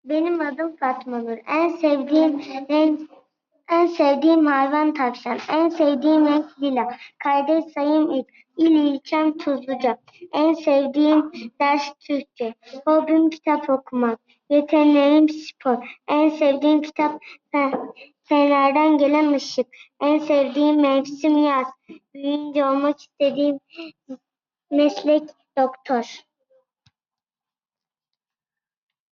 Benim adım Fatma Nur. En sevdiğim hayvan tavşan. En sevdiğim renk lila. Kardeş sayım ilk. İlçem Tuzluca. En sevdiğim ders Türkçe. Hobim kitap okumak. Yeteneğim spor. En sevdiğim kitap Fener'den Gelen Işık. En sevdiğim mevsim yaz. Büyüyünce olmak istediğim meslek doktor.